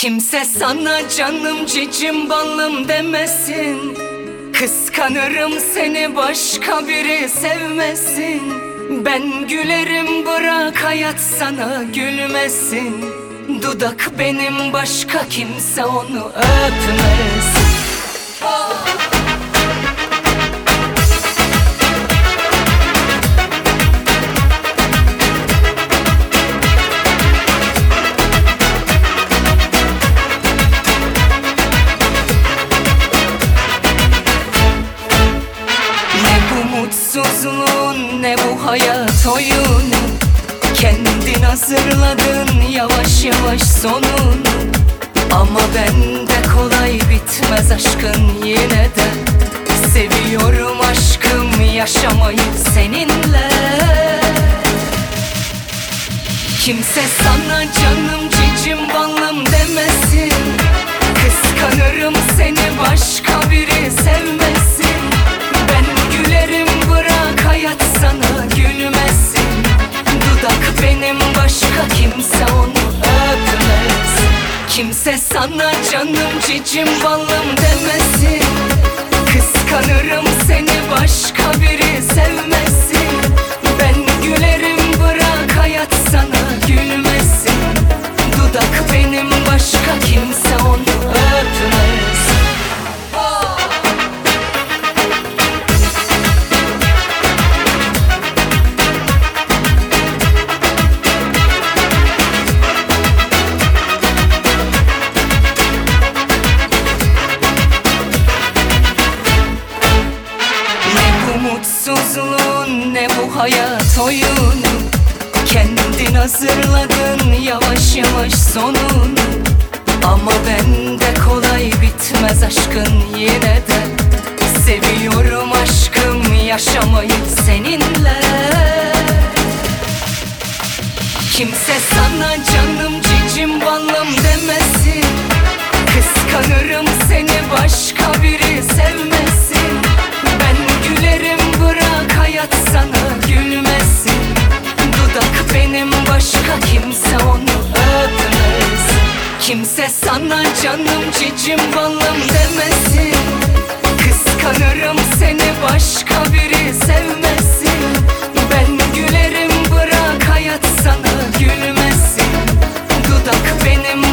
Kimse sana canım cicim ballım demesin. Kıskanırım seni başka biri sevmesin. Ben gülerim bırak hayat sana gülmesin. Dudak benim başka kimse onu öpmesin. Mutsuzluğun ne bu hayat oyunu, kendin hazırladın yavaş yavaş sonunu. Ama bende kolay bitmez aşkın yine de. Seviyorum aşkım yaşamayı seninle. Kimse sana canım cicim ballım demesin. Kıskanırım seni başka biri sevmesin. Ben gülerim bırak hayat sana gülmesin. Dudak benim başka kimse onu öpmesin. Kimse sana canım cicim ballım demesin. Kıskanırım seni başka biri sevmesin. Ben gülerim bırak hayat sana gülmesin. Dudak benim başka kimse onu öpmesin. Mutsuzluğun ne bu hayat oyunu, kendin hazırladın yavaş yavaş sonunu. Ama bende kolay bitmez aşkın yine de. Seviyorum aşkım yaşamayı seninle. Kimse sana canım cicim ballım demesin. Kıskanırım seni başka biri sevmesin. Ben gülerim bırak hayat sana gülmesin. Dudak benim başka kimse onu öpmesin. Kimse sana canım cicim ballım demesin. Kıskanırım seni başka biri sevmesin. Ben gülerim bırak hayat sana gülmesin. Dudak benim